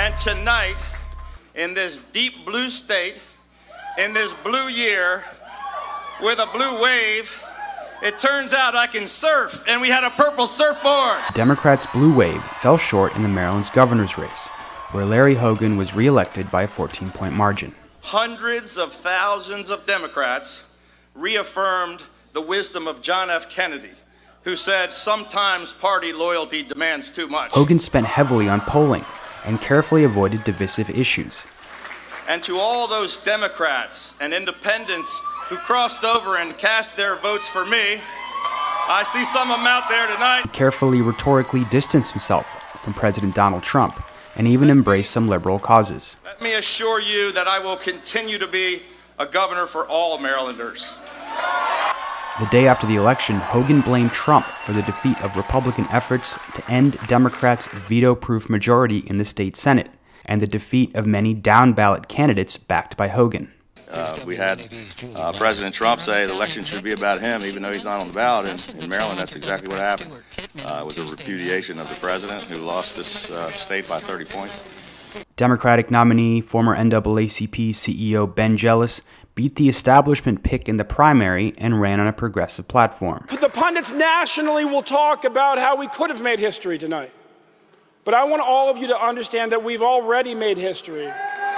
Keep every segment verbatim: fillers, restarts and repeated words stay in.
And tonight, in this deep blue state, in this blue year, with a blue wave, it turns out I can surf, and we had a purple surfboard. Democrats' blue wave fell short in the Maryland's governor's race, where Larry Hogan was reelected by a fourteen-point margin. Hundreds of thousands of Democrats reaffirmed the wisdom of John F. Kennedy, who said, sometimes party loyalty demands too much. Hogan spent heavily on polling and carefully avoided divisive issues. And to all those Democrats and independents who crossed over and cast their votes for me, I see some of them out there tonight. He carefully rhetorically distanced himself from President Donald Trump and even embraced some liberal causes. Let me assure you that I will continue to be a governor for all Marylanders. The day after the election, Hogan blamed Trump for the defeat of Republican efforts to end Democrats' veto-proof majority in the state Senate and the defeat of many down-ballot candidates backed by Hogan. Uh, we had uh, President Trump say the election should be about him, even though he's not on the ballot. And in Maryland, that's exactly what happened. Uh, it was a repudiation of the president, who lost this uh, state by thirty points. Democratic nominee, former N double A C P C E O Ben Jealous, beat the establishment pick in the primary and ran on a progressive platform. The pundits nationally will talk about how we could have made history tonight. But I want all of you to understand that we've already made history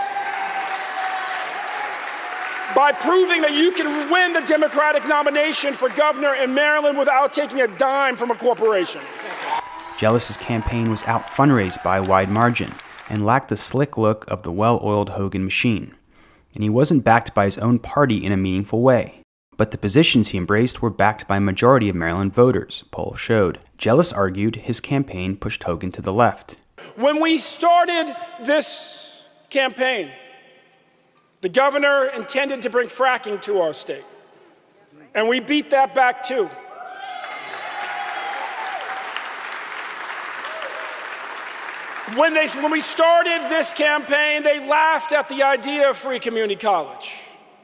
by proving that you can win the Democratic nomination for governor in Maryland without taking a dime from a corporation. Jealous's campaign was out fundraised by a wide margin and lacked the slick look of the well-oiled Hogan machine. And he wasn't backed by his own party in a meaningful way. But the positions he embraced were backed by a majority of Maryland voters, polls showed. Jealous argued his campaign pushed Hogan to the left. When we started this campaign, the governor intended to bring fracking to our state, and we beat that back too. When, they, when we started this campaign, they laughed at the idea of free community college,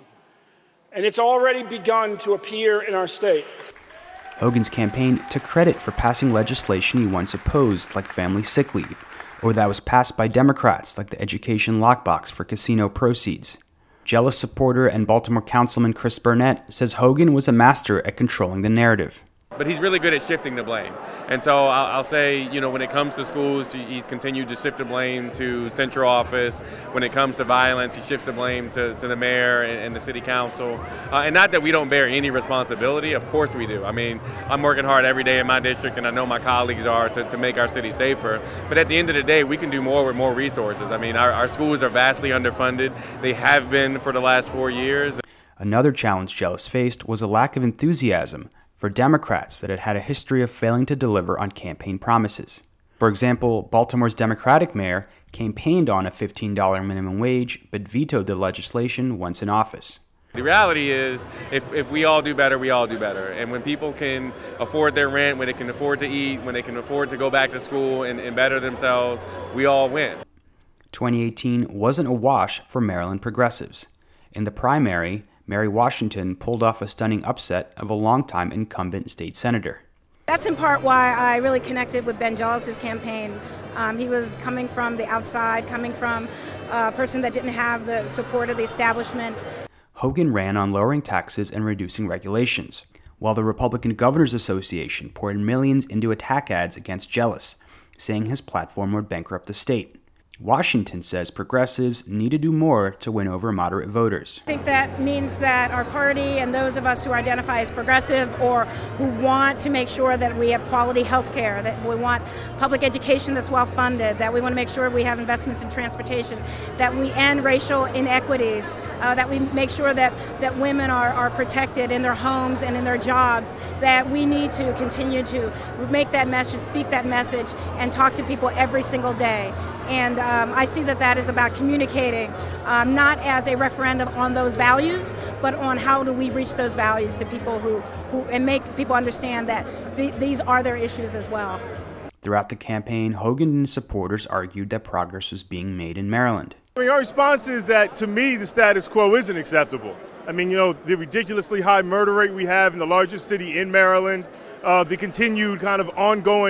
and it's already begun to appear in our state. Hogan's campaign took credit for passing legislation he once opposed, like family sick leave, or that was passed by Democrats, like the education lockbox for casino proceeds. Jealous supporter and Baltimore Councilman Chris Burnett says Hogan was a master at controlling the narrative. But he's really good at shifting the blame. And so I'll, I'll say, you know, when it comes to schools, he's continued to shift the blame to central office. When it comes to violence, he shifts the blame to, to the mayor and, and the city council. Uh, and not that we don't bear any responsibility. Of course we do. I mean, I'm working hard every day in my district, and I know my colleagues are, to, to make our city safer. But at the end of the day, we can do more with more resources. I mean, our, our schools are vastly underfunded. They have been for the last four years. Another challenge Jealous faced was a lack of enthusiasm for Democrats that had had a history of failing to deliver on campaign promises. For example, Baltimore's Democratic mayor campaigned on a fifteen dollars minimum wage, but vetoed the legislation once in office. The reality is, if, if we all do better, we all do better. And when people can afford their rent, when they can afford to eat, when they can afford to go back to school and, and better themselves, we all win. twenty eighteen wasn't a wash for Maryland progressives. In the primary, Mary Washington pulled off a stunning upset of a longtime incumbent state senator. That's in part why I really connected with Ben Jealous's campaign. Um, he was coming from the outside, coming from a person that didn't have the support of the establishment. Hogan ran on lowering taxes and reducing regulations, while the Republican Governors Association poured millions into attack ads against Jealous, saying his platform would bankrupt the state. Washington says progressives need to do more to win over moderate voters. I think that means that our party and those of us who identify as progressive or who want to make sure that we have quality health care, that we want public education that's well funded, that we want to make sure we have investments in transportation, that we end racial inequities, uh, that we make sure that, that women are, are protected in their homes and in their jobs, that we need to continue to make that message, speak that message, and talk to people every single day. And um, I see that that is about communicating, um, not as a referendum on those values, but on how do we reach those values to people who, who and make people understand that th these are their issues as well. Throughout the campaign, Hogan and his supporters argued that progress was being made in Maryland. I mean, our response is that, to me, the status quo isn't acceptable. I mean, you know, the ridiculously high murder rate we have in the largest city in Maryland, uh, the continued kind of ongoing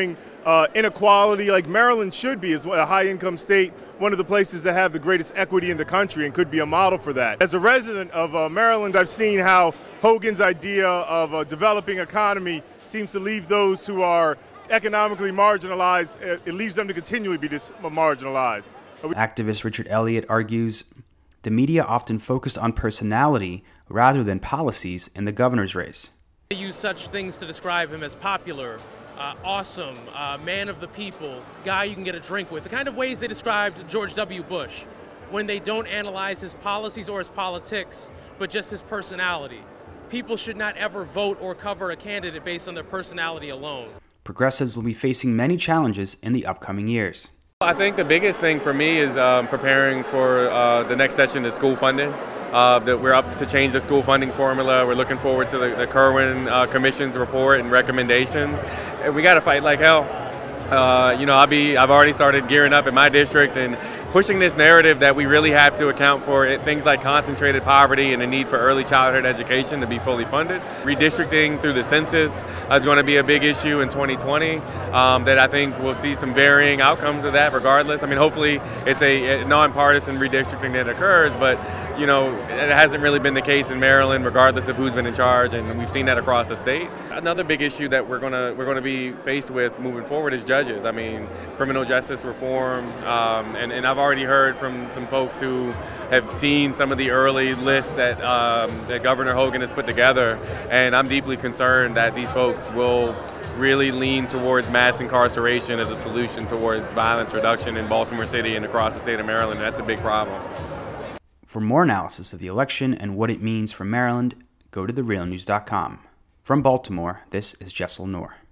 uh, inequality, like Maryland should be, is a high-income state, one of the places that have the greatest equity in the country and could be a model for that. As a resident of uh, Maryland, I've seen how Hogan's idea of a developing economy seems to leave those who are economically marginalized, it leaves them to continually be dis- marginalized. Activist Richard Elliott argues the media often focused on personality rather than policies in the governor's race. They use such things to describe him as popular, uh, awesome, uh, man of the people, guy you can get a drink with, the kind of ways they described George W. Bush, when they don't analyze his policies or his politics, but just his personality. People should not ever vote or cover a candidate based on their personality alone. Progressives will be facing many challenges in the upcoming years. I think the biggest thing for me is um, preparing for uh, the next session is school funding. Uh, that we're up to change the school funding formula. We're looking forward to the, the Kirwan uh, Commission's report and recommendations. And we got to fight like hell. Uh, you know, I'll be, I've already started gearing up in my district and pushing this narrative that we really have to account for it, things like concentrated poverty and the need for early childhood education to be fully funded. Redistricting through the census is going to be a big issue in twenty twenty um, that I think we'll see some varying outcomes of that regardless. I mean, hopefully it's a, a nonpartisan redistricting that occurs, but you know, it hasn't really been the case in Maryland, regardless of who's been in charge, and we've seen that across the state. Another big issue that we're gonna we're gonna be faced with moving forward is judges. I mean, criminal justice reform, um, and, and I've already heard from some folks who have seen some of the early lists that um, that Governor Hogan has put together, and I'm deeply concerned that these folks will really lean towards mass incarceration as a solution towards violence reduction in Baltimore City and across the state of Maryland. That's a big problem. For more analysis of the election and what it means for Maryland, go to the real news dot com. From Baltimore, this is Jessel Noor.